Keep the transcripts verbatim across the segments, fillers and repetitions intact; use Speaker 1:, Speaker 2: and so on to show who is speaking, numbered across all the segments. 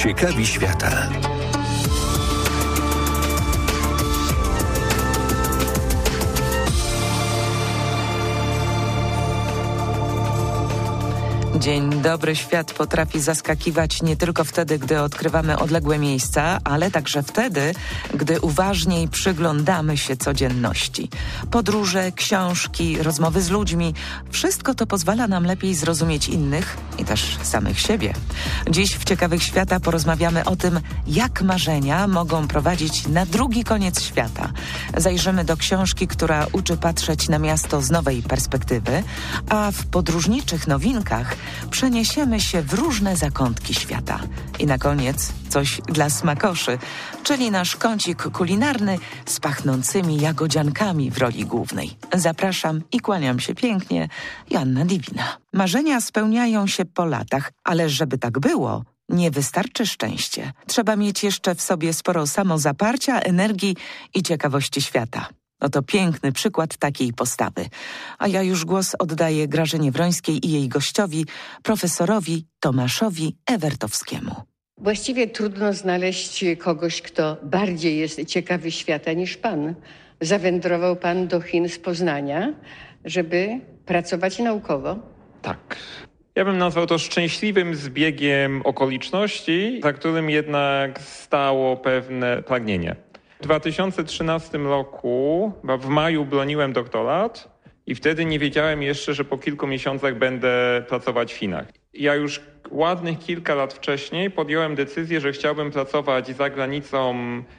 Speaker 1: Ciekawi świata.
Speaker 2: Dzień dobry. Świat potrafi zaskakiwać nie tylko wtedy, gdy odkrywamy odległe miejsca, ale także wtedy, gdy uważniej przyglądamy się codzienności. Podróże, książki, rozmowy z ludźmi – wszystko to pozwala nam lepiej zrozumieć innych i też samych siebie. Dziś w Ciekawych Świata porozmawiamy o tym, jak marzenia mogą prowadzić na drugi koniec świata. Zajrzymy do książki, która uczy patrzeć na miasto z nowej perspektywy, a w podróżniczych nowinkach przeniesiemy się w różne zakątki świata. I na koniec coś dla smakoszy, czyli nasz kącik kulinarny z pachnącymi jagodziankami w roli głównej. Zapraszam i kłaniam się pięknie, Joanna Divina. Marzenia spełniają się po latach, ale żeby tak było, nie wystarczy szczęście. Trzeba mieć jeszcze w sobie sporo samozaparcia, energii i ciekawości świata. Oto piękny przykład takiej postawy. A ja już głos oddaję Grażynie Wrońskiej i jej gościowi, profesorowi Tomaszowi Ewertowskiemu.
Speaker 3: Właściwie trudno znaleźć kogoś, kto bardziej jest ciekawy świata niż pan. Zawędrował pan do Chin z Poznania, żeby pracować naukowo.
Speaker 4: Tak. Ja bym nazwał to szczęśliwym zbiegiem okoliczności, za którym jednak stało pewne pragnienie. W dwa tysiące trzynastym roku, w maju, broniłem doktorat i wtedy nie wiedziałem jeszcze, że po kilku miesiącach będę pracować w Chinach. Ja już ładnych kilka lat wcześniej podjąłem decyzję, że chciałbym pracować za granicą,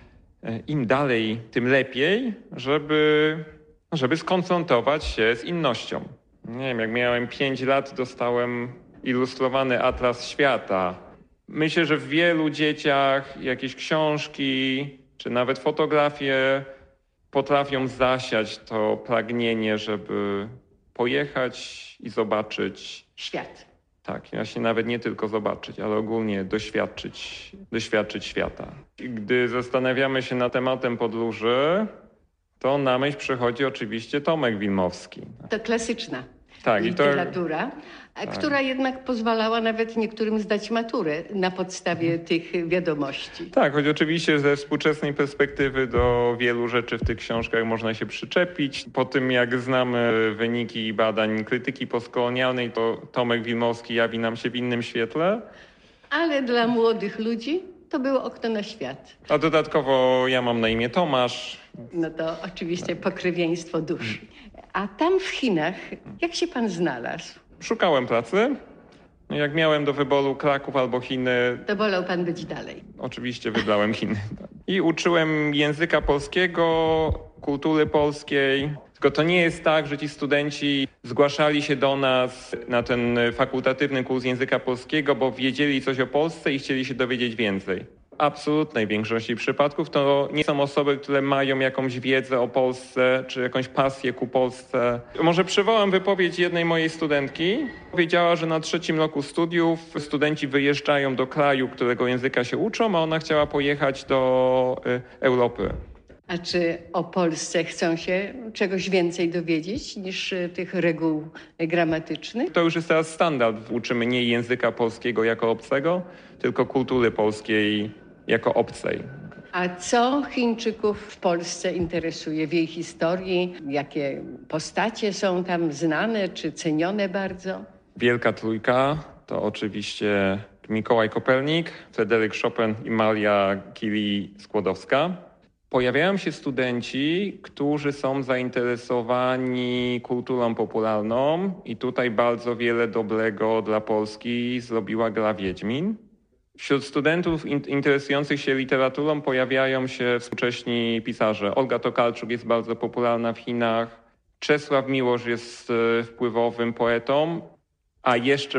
Speaker 4: im dalej, tym lepiej, żeby, żeby skonfrontować się z innością. Nie wiem, jak miałem pięć lat, dostałem ilustrowany atlas świata. Myślę, że w wielu dzieciach jakieś książki czy nawet fotografie potrafią zasiać to pragnienie, żeby pojechać i zobaczyć
Speaker 3: świat.
Speaker 4: Tak, właśnie nawet nie tylko zobaczyć, ale ogólnie doświadczyć, doświadczyć świata. Gdy zastanawiamy się nad tematem podróży, to na myśl przychodzi oczywiście Tomek Wilmowski.
Speaker 3: To klasyczna
Speaker 4: tak,
Speaker 3: literatura,
Speaker 4: i to...
Speaker 3: która tak. jednak pozwalała nawet niektórym zdać maturę na podstawie tych wiadomości.
Speaker 4: Tak, choć oczywiście ze współczesnej perspektywy do wielu rzeczy w tych książkach można się przyczepić. Po tym jak znamy wyniki badań krytyki postkolonialnej, to Tomek Wilmowski jawi nam się w innym świetle.
Speaker 3: Ale dla młodych ludzi to było okno na świat.
Speaker 4: A dodatkowo ja mam na imię Tomasz.
Speaker 3: No to oczywiście pokrewieństwo dusz. A tam w Chinach, jak się pan znalazł?
Speaker 4: Szukałem pracy. Jak miałem do wyboru Kraków albo Chiny...
Speaker 3: To wolał pan być dalej.
Speaker 4: Oczywiście wybrałem Chiny. I uczyłem języka polskiego, kultury polskiej. Tylko to nie jest tak, że ci studenci zgłaszali się do nas na ten fakultatywny kurs języka polskiego, bo wiedzieli coś o Polsce i chcieli się dowiedzieć więcej. W absolutnej większości przypadków to nie są osoby, które mają jakąś wiedzę o Polsce, czy jakąś pasję ku Polsce. Może przywołam wypowiedź jednej mojej studentki. Powiedziała, że na trzecim roku studiów studenci wyjeżdżają do kraju, którego języka się uczą, a ona chciała pojechać do y, Europy.
Speaker 3: A czy o Polsce chcą się czegoś więcej dowiedzieć niż tych reguł gramatycznych?
Speaker 4: To już jest teraz standard. Uczymy nie języka polskiego jako obcego, tylko kultury polskiej jako obcej.
Speaker 3: A co Chińczyków w Polsce interesuje w jej historii? Jakie postacie są tam znane czy cenione bardzo?
Speaker 4: Wielka Trójka to oczywiście Mikołaj Kopernik, Fryderyk Chopin i Maria Curie-Skłodowska. Pojawiają się studenci, którzy są zainteresowani kulturą popularną i tutaj bardzo wiele dobrego dla Polski zrobiła gra Wiedźmin. Wśród studentów in- interesujących się literaturą pojawiają się współcześni pisarze. Olga Tokarczuk jest bardzo popularna w Chinach, Czesław Miłosz jest e, wpływowym poetą, a jeszcze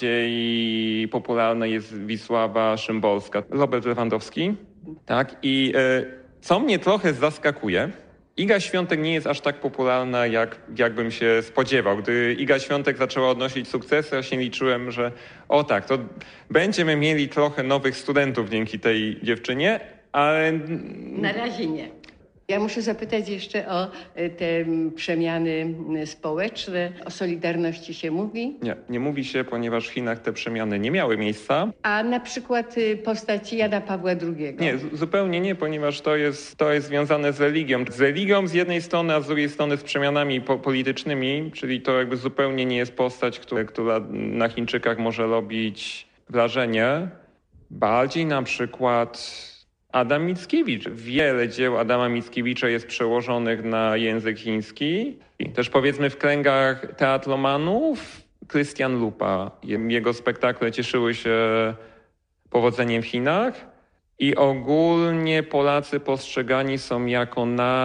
Speaker 4: bardziej popularna jest Wisława Szymborska. Robert Lewandowski. Tak, i e, co mnie trochę zaskakuje, Iga Świątek nie jest aż tak popularna, jak, jakbym się spodziewał. Gdy Iga Świątek zaczęła odnosić sukcesy, ja się liczyłem, że o tak, to będziemy mieli trochę nowych studentów dzięki tej dziewczynie, ale...
Speaker 3: Na razie nie. Ja muszę zapytać jeszcze o te przemiany społeczne. O Solidarności się mówi?
Speaker 4: Nie, nie mówi się, ponieważ w Chinach te przemiany nie miały miejsca.
Speaker 3: A na przykład postać Jana Pawła drugiego?
Speaker 4: Nie, z- zupełnie nie, ponieważ to jest, to jest związane z religią. Z religią z jednej strony, a z drugiej strony z przemianami po- politycznymi, czyli to jakby zupełnie nie jest postać, która, która na Chińczykach może robić wrażenie. Bardziej na przykład Adam Mickiewicz. Wiele dzieł Adama Mickiewicza jest przełożonych na język chiński. I też powiedzmy w kręgach teatromanów Krystian Lupa. Jego spektakle cieszyły się powodzeniem w Chinach i ogólnie Polacy postrzegani są jako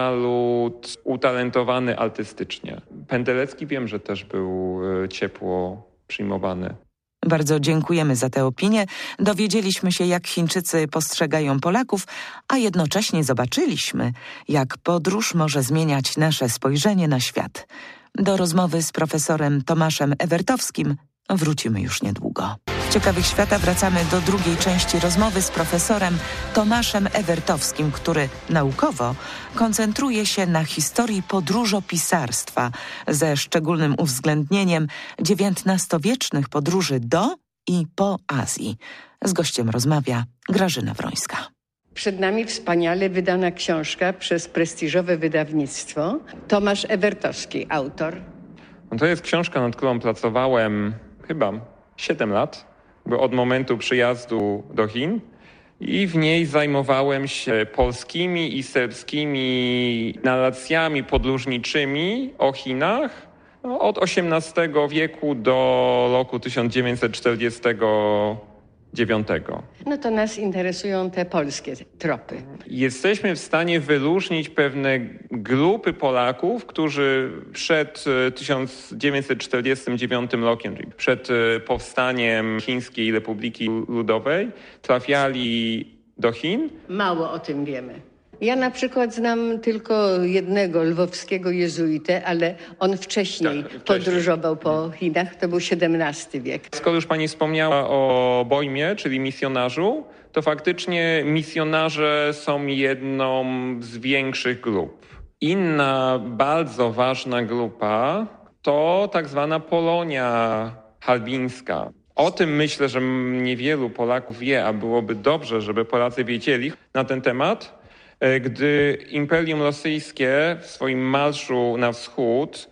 Speaker 4: naród utalentowany artystycznie. Penderecki wiem, że też był e, ciepło przyjmowany.
Speaker 2: Bardzo dziękujemy za tę opinię. Dowiedzieliśmy się, jak Chińczycy postrzegają Polaków, a jednocześnie zobaczyliśmy, jak podróż może zmieniać nasze spojrzenie na świat. Do rozmowy z profesorem Tomaszem Ewertowskim wrócimy już niedługo. W Ciekawych Świata wracamy do drugiej części rozmowy z profesorem Tomaszem Ewertowskim, który naukowo koncentruje się na historii podróżopisarstwa ze szczególnym uwzględnieniem dziewiętnastowiecznych podróży do i po Azji. Z gościem rozmawia Grażyna Wrońska.
Speaker 3: Przed nami wspaniale wydana książka przez prestiżowe wydawnictwo. Tomasz Ewertowski, autor.
Speaker 4: No to jest książka, nad którą pracowałem chyba siedem lat, bo od momentu przyjazdu do Chin. I w niej zajmowałem się polskimi i serbskimi narracjami podróżniczymi o Chinach no, od osiemnastego wieku do roku tysiąc dziewięćset czterdziestego dziewiątego.
Speaker 3: No to nas interesują te polskie tropy.
Speaker 4: Jesteśmy w stanie wyróżnić pewne grupy Polaków, którzy przed tysiąc dziewięćset czterdziestym dziewiątym rokiem, czyli przed powstaniem Chińskiej Republiki Ludowej, trafiali do Chin.
Speaker 3: Mało o tym wiemy. Ja na przykład znam tylko jednego lwowskiego jezuitę, ale on wcześniej,
Speaker 4: Tak, wcześniej.
Speaker 3: podróżował po Chinach, to był siedemnasty wiek.
Speaker 4: Skoro już pani wspomniała o Bojmie, czyli misjonarzu, to faktycznie misjonarze są jedną z większych grup. Inna bardzo ważna grupa to tak zwana Polonia Harbińska. O tym myślę, że niewielu Polaków wie, a byłoby dobrze, żeby Polacy wiedzieli na ten temat. Gdy Imperium Rosyjskie w swoim marszu na wschód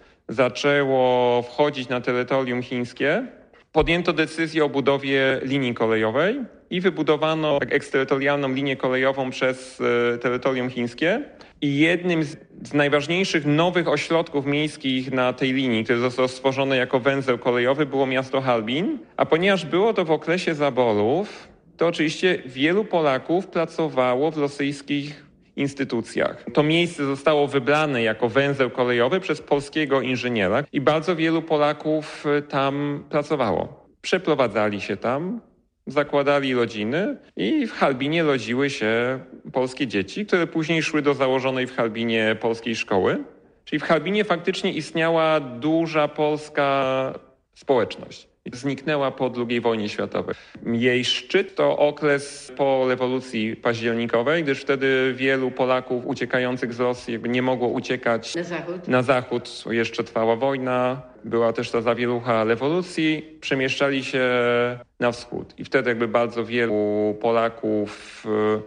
Speaker 4: zaczęło wchodzić na terytorium chińskie, podjęto decyzję o budowie linii kolejowej i wybudowano eksterytorialną linię kolejową przez terytorium chińskie. I jednym z, z najważniejszych nowych ośrodków miejskich na tej linii, który został stworzony jako węzeł kolejowy, było miasto Harbin. A ponieważ było to w okresie zaborów, to oczywiście wielu Polaków pracowało w rosyjskich instytucjach. To miejsce zostało wybrane jako węzeł kolejowy przez polskiego inżyniera i bardzo wielu Polaków tam pracowało. Przeprowadzali się tam, zakładali rodziny i w Harbinie rodziły się polskie dzieci, które później szły do założonej w Harbinie polskiej szkoły. Czyli w Harbinie faktycznie istniała duża polska społeczność. Zniknęła po drugiej wojnie światowej. Jej szczyt to okres po rewolucji październikowej, gdyż wtedy wielu Polaków uciekających z Rosji jakby nie mogło uciekać
Speaker 3: Na zachód.
Speaker 4: na zachód. Jeszcze trwała wojna, była też ta zawierucha rewolucji. Przemieszczali się na wschód i wtedy jakby bardzo wielu Polaków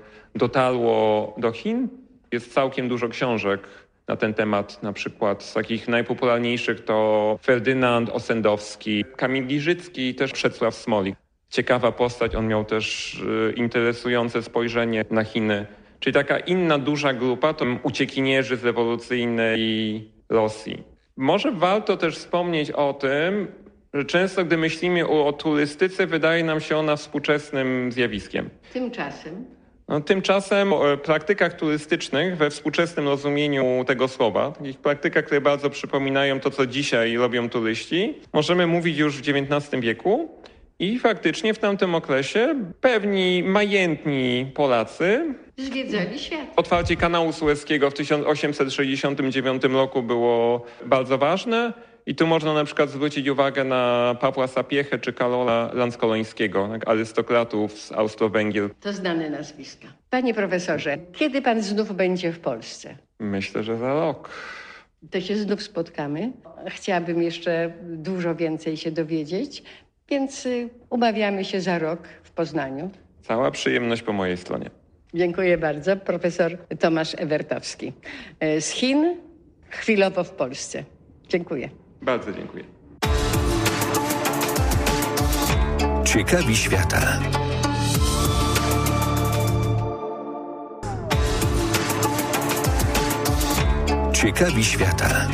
Speaker 4: dotarło do Chin. Jest całkiem dużo książek na ten temat, na przykład z takich najpopularniejszych to Ferdynand Ossendowski, Kamil Giżycki i też Przecław Smolik. Ciekawa postać, on miał też interesujące spojrzenie na Chiny. Czyli taka inna duża grupa to uciekinierzy z rewolucyjnej Rosji. Może warto też wspomnieć o tym, że często gdy myślimy o, o turystyce, wydaje nam się ona współczesnym zjawiskiem.
Speaker 3: Tymczasem...
Speaker 4: No, tymczasem o praktykach turystycznych we współczesnym rozumieniu tego słowa, takich praktykach, które bardzo przypominają to, co dzisiaj robią turyści, możemy mówić już w dziewiętnastym wieku i faktycznie w tamtym okresie pewni majętni Polacy
Speaker 3: zwiedzali świat.
Speaker 4: Otwarcie kanału Sueskiego w tysiąc osiemset sześćdziesiątym dziewiątym roku było bardzo ważne I tu można na przykład zwrócić uwagę na Pawła Sapiechę czy Karola Lanskolońskiego, tak, arystokratów z Austro-Węgier.
Speaker 3: To znane nazwiska. Panie profesorze, kiedy pan znów będzie w Polsce?
Speaker 4: Myślę, że za rok.
Speaker 3: To się znów spotkamy. Chciałabym jeszcze dużo więcej się dowiedzieć, więc umawiamy się za rok w Poznaniu.
Speaker 4: Cała przyjemność po mojej stronie.
Speaker 3: Dziękuję bardzo. Profesor Tomasz Ewertowski. Z Chin, chwilowo w Polsce. Dziękuję.
Speaker 4: Bardzo dziękuję.
Speaker 1: Ciekawi świata. Ciekawi świata.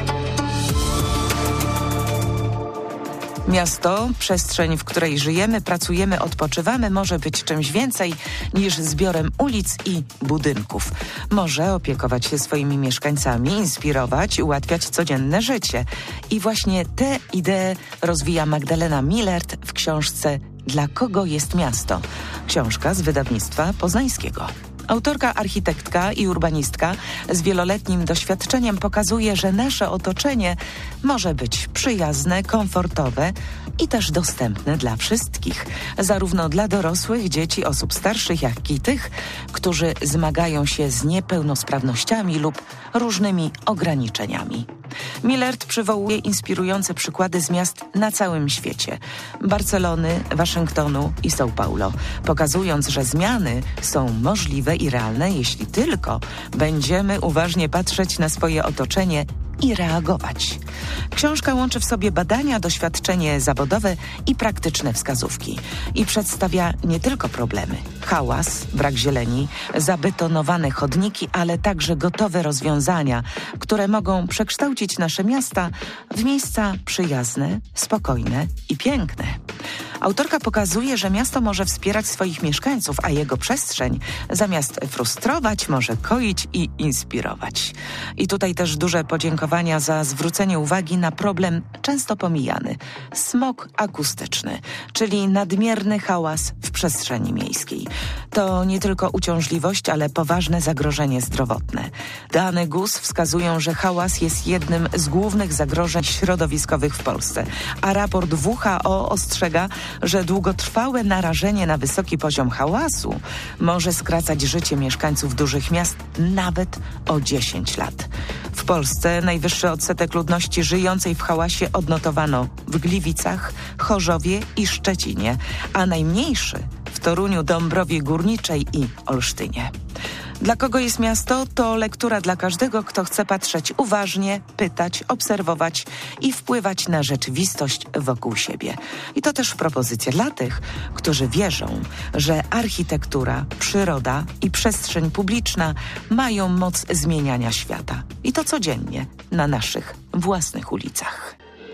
Speaker 2: Miasto, przestrzeń, w której żyjemy, pracujemy, odpoczywamy, może być czymś więcej niż zbiorem ulic i budynków. Może opiekować się swoimi mieszkańcami, inspirować i ułatwiać codzienne życie. I właśnie tę ideę rozwija Magdalena Millert w książce Dla kogo jest miasto? Książka z wydawnictwa poznańskiego. Autorka, architektka i urbanistka z wieloletnim doświadczeniem pokazuje, że nasze otoczenie może być przyjazne, komfortowe i też dostępne dla wszystkich. Zarówno dla dorosłych, dzieci, osób starszych, jak i tych, którzy zmagają się z niepełnosprawnościami lub różnymi ograniczeniami. Millert przywołuje inspirujące przykłady z miast na całym świecie. Barcelony, Waszyngtonu i São Paulo, pokazując, że zmiany są możliwe i realne, jeśli tylko będziemy uważnie patrzeć na swoje otoczenie i reagować. Książka łączy w sobie badania, doświadczenie zawodowe i praktyczne wskazówki. I przedstawia nie tylko problemy. Hałas, brak zieleni, zabetonowane chodniki, ale także gotowe rozwiązania, które mogą przekształcić nasze miasta w miejsca przyjazne, spokojne i piękne. Autorka pokazuje, że miasto może wspierać swoich mieszkańców, a jego przestrzeń zamiast frustrować może koić i inspirować. I tutaj też duże podziękowania za zwrócenie uwagi na problem często pomijany. Smog akustyczny, czyli nadmierny hałas w przestrzeni miejskiej. To nie tylko uciążliwość, ale poważne zagrożenie zdrowotne. Dane G U S wskazują, że hałas jest jednym z głównych zagrożeń środowiskowych w Polsce, a raport W H O ostrzega, że długotrwałe narażenie na wysoki poziom hałasu może skracać życie mieszkańców dużych miast nawet o dziesięć lat. W Polsce najwyższy odsetek ludności żyjącej w hałasie odnotowano w Gliwicach, Chorzowie i Szczecinie, a najmniejszy w Toruniu, Dąbrowie Górniczej i Olsztynie. Dla kogo jest miasto? To lektura dla każdego, kto chce patrzeć uważnie, pytać, obserwować i wpływać na rzeczywistość wokół siebie. I to też propozycja dla tych, którzy wierzą, że architektura, przyroda i przestrzeń publiczna mają moc zmieniania świata. I to codziennie na naszych własnych ulicach.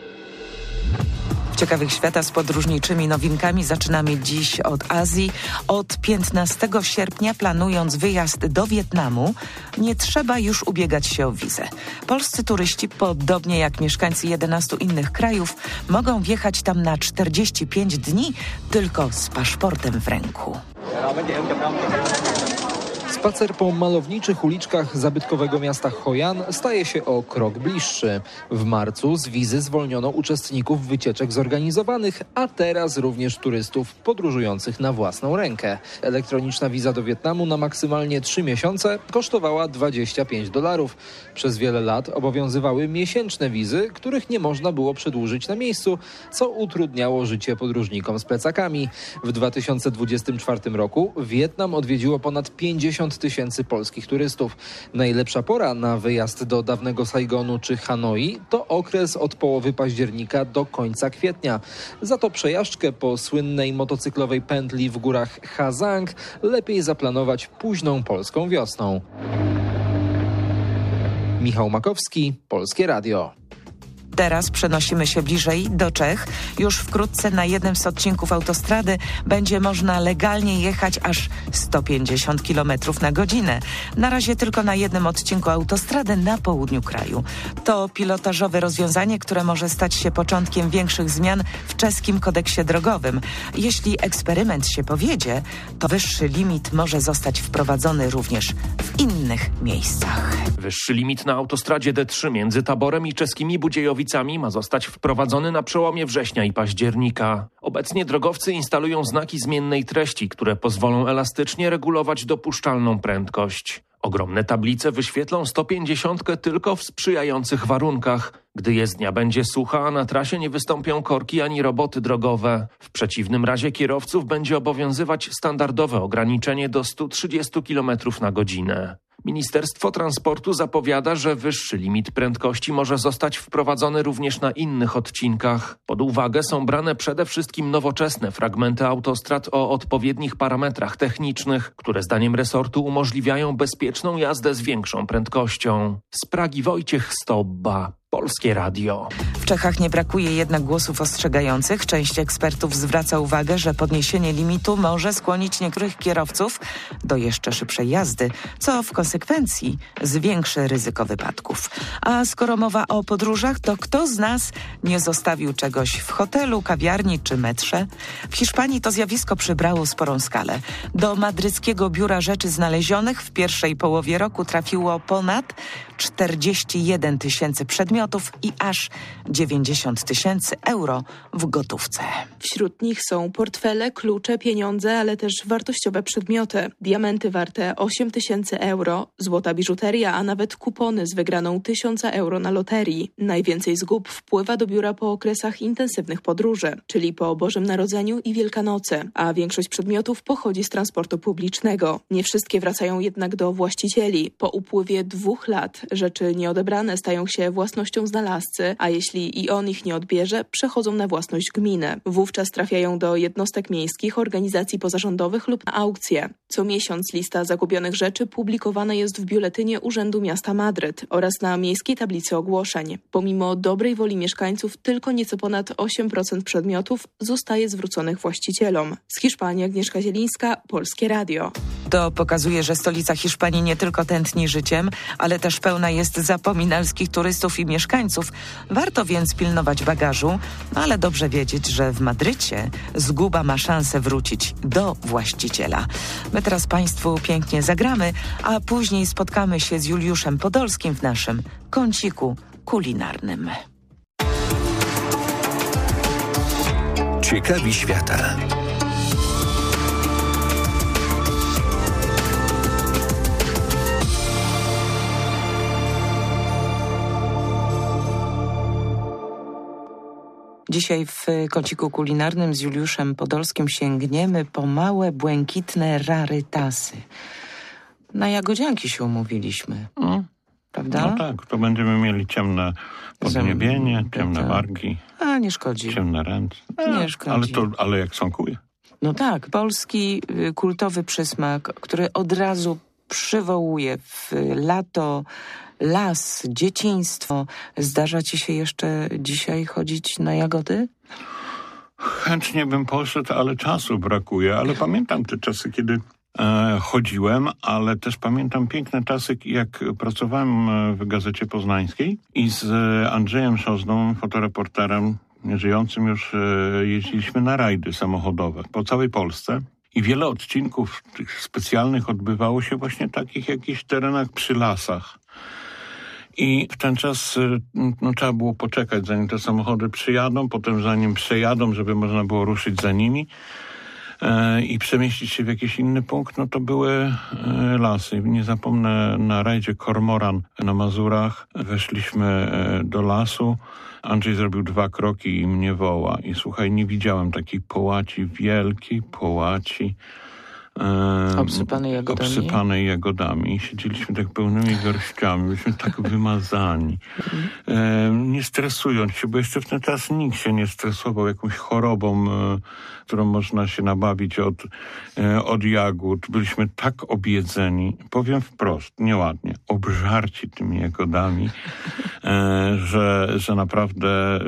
Speaker 2: Ciekawych świata z podróżniczymi nowinkami zaczynamy dziś od Azji. Od piętnastego sierpnia, planując wyjazd do Wietnamu, nie trzeba już ubiegać się o wizę. Polscy turyści, podobnie jak mieszkańcy jedenastu innych krajów, mogą wjechać tam na czterdzieści pięć dni tylko z paszportem w ręku.
Speaker 5: Spacer po malowniczych uliczkach zabytkowego miasta Hoi An staje się o krok bliższy. W marcu z wizy zwolniono uczestników wycieczek zorganizowanych, a teraz również turystów podróżujących na własną rękę. Elektroniczna wiza do Wietnamu na maksymalnie trzy miesiące kosztowała dwadzieścia pięć dolarów. Przez wiele lat obowiązywały miesięczne wizy, których nie można było przedłużyć na miejscu, co utrudniało życie podróżnikom z plecakami. W dwa tysiące dwudziestym czwartym roku Wietnam odwiedziło ponad pięćdziesiąt tysięcy polskich turystów. Najlepsza pora na wyjazd do dawnego Saigonu czy Hanoi to okres od połowy października do końca kwietnia. Za to przejażdżkę po słynnej motocyklowej pętli w górach Ha Giang lepiej zaplanować późną polską wiosną. Michał Makowski, Polskie Radio.
Speaker 2: Teraz przenosimy się bliżej do Czech. Już wkrótce na jednym z odcinków autostrady będzie można legalnie jechać aż sto pięćdziesiąt kilometrów na godzinę. Na razie tylko na jednym odcinku autostrady na południu kraju. To pilotażowe rozwiązanie, które może stać się początkiem większych zmian w czeskim kodeksie drogowym. Jeśli eksperyment się powiedzie, to wyższy limit może zostać wprowadzony również w innych miejscach.
Speaker 6: Wyższy limit na autostradzie D trzy między Taborem i czeskimi Budziejowicami Katowicami ma zostać wprowadzony na przełomie września i października. Obecnie drogowcy instalują znaki zmiennej treści, które pozwolą elastycznie regulować dopuszczalną prędkość. Ogromne tablice wyświetlą sto pięćdziesiąt tylko w sprzyjających warunkach, gdy jezdnia będzie sucha, a na trasie nie wystąpią korki ani roboty drogowe. W przeciwnym razie kierowców będzie obowiązywać standardowe ograniczenie do stu trzydziestu kilometrów na godzinę. Ministerstwo Transportu zapowiada, że wyższy limit prędkości może zostać wprowadzony również na innych odcinkach. Pod uwagę są brane przede wszystkim nowoczesne fragmenty autostrad o odpowiednich parametrach technicznych, które zdaniem resortu umożliwiają bezpieczną jazdę z większą prędkością. Z Pragi Wojciech Stobba. Polskie Radio.
Speaker 2: W Czechach nie brakuje jednak głosów ostrzegających. Część ekspertów zwraca uwagę, że podniesienie limitu może skłonić niektórych kierowców do jeszcze szybszej jazdy, co w konsekwencji zwiększy ryzyko wypadków. A skoro mowa o podróżach, to kto z nas nie zostawił czegoś w hotelu, kawiarni czy metrze? W Hiszpanii to zjawisko przybrało sporą skalę. Do madryckiego biura rzeczy znalezionych w pierwszej połowie roku trafiło ponad czterdzieści jeden tysięcy przedmiotów i aż dziewięćdziesiąt tysięcy euro w gotówce.
Speaker 7: Wśród nich są portfele, klucze, pieniądze, ale też wartościowe przedmioty. Diamenty warte osiem tysięcy euro, złota biżuteria, a nawet kupony z wygraną tysiąca euro na loterii. Najwięcej zgub wpływa do biura po okresach intensywnych podróży, czyli po Bożym Narodzeniu i Wielkanocy, a większość przedmiotów pochodzi z transportu publicznego. Nie wszystkie wracają jednak do właścicieli. Po upływie dwóch lat rzeczy nieodebrane stają się własnością znalazcy, a jeśli i on ich nie odbierze, przechodzą na własność gminy. Wówczas trafiają do jednostek miejskich, organizacji pozarządowych lub na aukcje. Co miesiąc lista zagubionych rzeczy publikowana jest w biuletynie Urzędu Miasta Madryt oraz na miejskiej tablicy ogłoszeń. Pomimo dobrej woli mieszkańców, tylko nieco ponad osiem procent przedmiotów zostaje zwróconych właścicielom. Z Hiszpanii Agnieszka Zielińska, Polskie Radio.
Speaker 2: To pokazuje, że stolica Hiszpanii nie tylko tętni życiem, ale też pełna jest zapominalskich turystów i mieszkańców. Warto więc pilnować bagażu, ale dobrze wiedzieć, że w Madrycie zguba ma szansę wrócić do właściciela. My teraz Państwu pięknie zagramy, a później spotkamy się z Juliuszem Podolskim w naszym kąciku kulinarnym.
Speaker 1: Ciekawi świata.
Speaker 2: Dzisiaj w kąciku kulinarnym z Juliuszem Podolskim sięgniemy po małe, błękitne rarytasy. Na jagodzianki się umówiliśmy, mm. prawda?
Speaker 8: No tak, to będziemy mieli ciemne podniebienie, ciemne
Speaker 2: tak.
Speaker 8: wargi.
Speaker 2: A, nie szkodzi.
Speaker 8: Ciemne ręce. A,
Speaker 2: nie szkodzi.
Speaker 8: Ale, to, ale jak smakuje?
Speaker 2: No tak, polski kultowy przysmak, który od razu przywołuje w lato, las, dzieciństwo. Zdarza ci się jeszcze dzisiaj chodzić na jagody?
Speaker 8: Chętnie bym poszedł, ale czasu brakuje. Ale pamiętam te czasy, kiedy e, chodziłem, ale też pamiętam piękne czasy, jak pracowałem w Gazecie Poznańskiej i z Andrzejem Szozną, fotoreporterem, nieżyjącym już, e, jeździliśmy na rajdy samochodowe po całej Polsce. I wiele odcinków tych specjalnych odbywało się właśnie w takich jakichś terenach przy lasach. I w ten czas no, trzeba było poczekać, zanim te samochody przyjadą, potem zanim przejadą, żeby można było ruszyć za nimi e, i przemieścić się w jakiś inny punkt, no to były e, lasy. Nie zapomnę, na rajdzie Kormoran na Mazurach weszliśmy e, do lasu. Andrzej zrobił dwa kroki i mnie woła. I słuchaj, nie widziałem takiej połaci, wielkiej połaci. E,
Speaker 2: obsypanej jagodami.
Speaker 8: Obsypanej jagodami. I siedzieliśmy tak pełnymi garściami. Byliśmy tak wymazani. E, nie stresując się, bo jeszcze w ten czas nikt się nie stresował jakąś chorobą, e, którą można się nabawić od, e, od jagód. Byliśmy tak objedzeni, powiem wprost, nieładnie, obżarci tymi jagodami, e, że, że naprawdę e,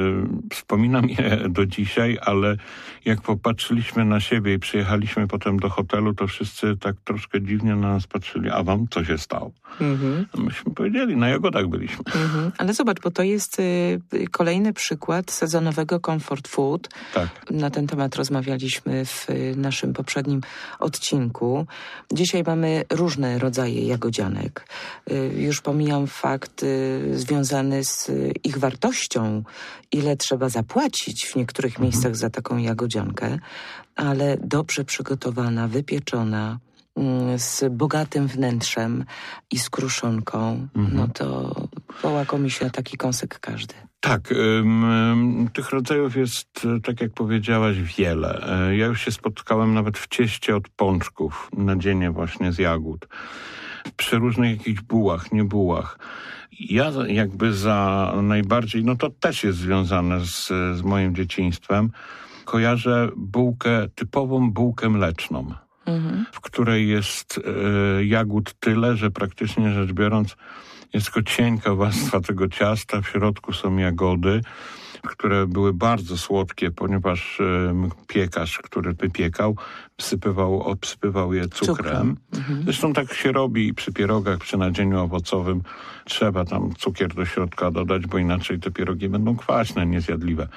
Speaker 8: wspominam je do dzisiaj, ale jak popatrzyliśmy na siebie i przyjechaliśmy potem do hotelu, to wszyscy tak troszkę dziwnie na nas patrzyli, a wam co się stało?
Speaker 2: Mhm.
Speaker 8: No myśmy powiedzieli, na jagodach byliśmy.
Speaker 2: Mhm. Ale zobacz, bo to jest y, kolejny przykład sezonowego comfort food.
Speaker 8: Tak.
Speaker 2: Na ten temat rozmawialiśmy w y, naszym poprzednim odcinku. Dzisiaj mamy różne rodzaje jagodzianek. Y, już pomijam fakt y, związany z y, ich wartością, ile trzeba zapłacić w niektórych mhm. miejscach za taką jagodziankę, ale dobrze przygotowana, wypieczona, z bogatym wnętrzem i z kruszonką, mhm. no to połakomi się taki kąsek każdy.
Speaker 8: Tak, ym, tych rodzajów jest, tak jak powiedziałaś, wiele. Ja już się spotkałem nawet w cieście od pączków, nadzienie właśnie z jagód. Przy różnych jakichś bułach, nie bułach. Ja jakby za najbardziej, no to też jest związane z, z moim dzieciństwem, kojarzę bułkę, typową bułkę mleczną. Mhm. W której jest e, jagód tyle, że praktycznie rzecz biorąc jest tylko cienka warstwa tego ciasta, w środku są jagody, które były bardzo słodkie, ponieważ e, piekarz, który wypiekał, wsypywał, obsypywał je cukrem. cukrem. Mhm. Zresztą tak się robi przy pierogach, przy nadzieniu owocowym. Trzeba tam cukier do środka dodać, bo inaczej te pierogi będą kwaśne, niezjadliwe.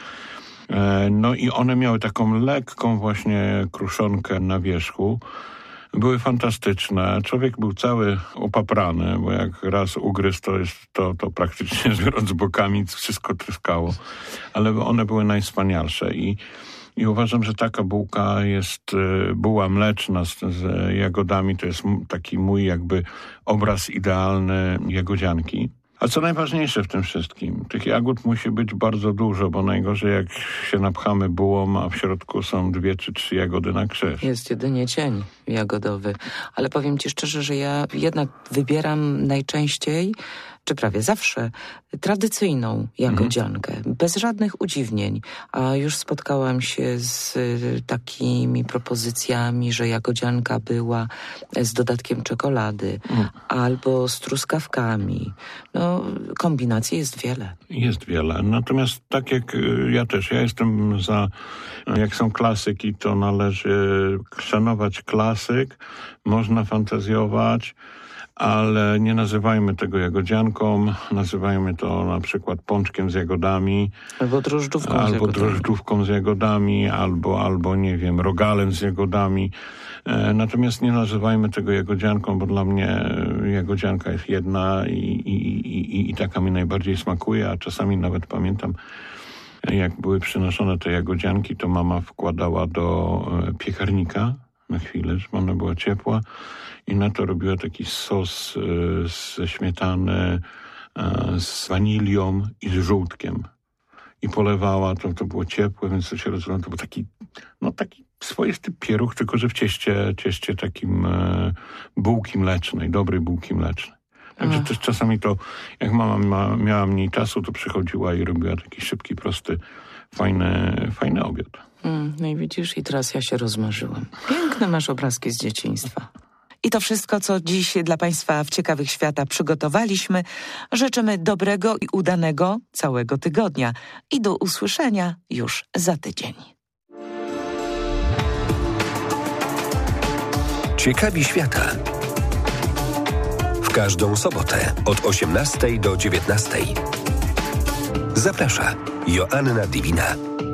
Speaker 8: No i one miały taką lekką właśnie kruszonkę na wierzchu. Były fantastyczne. Człowiek był cały opaprany, bo jak raz ugryzł, to, jest, to, to praktycznie biorąc bokami wszystko tryskało. Ale one były najwspanialsze i, i uważam, że taka bułka jest, buła mleczna z, z jagodami, to jest taki mój jakby obraz idealny jagodzianki. A co najważniejsze w tym wszystkim, tych jagód musi być bardzo dużo, bo najgorzej jak się napchamy bułą, a w środku są dwie czy trzy jagody na krzyż.
Speaker 2: Jest jedynie cień jagodowy. Ale powiem ci szczerze, że ja jednak wybieram najczęściej, czy prawie zawsze, tradycyjną jagodziankę, mhm. bez żadnych udziwnień. A już spotkałam się z takimi propozycjami, że jagodzianka była z dodatkiem czekolady mhm. albo z truskawkami. No, kombinacji jest wiele.
Speaker 8: Jest wiele. Natomiast tak jak ja też, ja jestem za, jak są klasyki, to należy szanować klasyk, można fantazjować, ale nie nazywajmy tego jagodzianką, nazywajmy to na przykład pączkiem z jagodami.
Speaker 2: Albo drożdżówką
Speaker 8: albo
Speaker 2: z jagodami.
Speaker 8: drożdżówką z jagodami, albo, albo nie wiem, rogalem z jagodami. E, natomiast nie nazywajmy tego jagodzianką, bo dla mnie jagodzianka jest jedna i, i, i, i taka mi najbardziej smakuje, a czasami nawet pamiętam, jak były przynoszone te jagodzianki, to mama wkładała do piekarnika na chwilę, żeby ona była ciepła. I na to robiła taki sos ze śmietany, z wanilią i z żółtkiem. I polewała, to, to było ciepłe, więc to się rozlało. To był taki, no taki swoisty pieróg, tylko że w cieście, cieście takim e, bułki mlecznej, dobrej bułki mlecznej. Także Ach. też czasami to, jak mama ma, miała mniej czasu, to przychodziła i robiła taki szybki, prosty, fajny, fajny obiad.
Speaker 2: Mm, no i widzisz, i teraz ja się rozmarzyłem. Piękne masz obrazki z dzieciństwa. I to wszystko, co dziś dla Państwa w Ciekawych Świata przygotowaliśmy. Życzymy dobrego i udanego całego tygodnia. I do usłyszenia już za tydzień.
Speaker 1: Ciekawi Świata. W każdą sobotę od osiemnastej do dziewiętnastej. Zaprasza Joanna Dywina.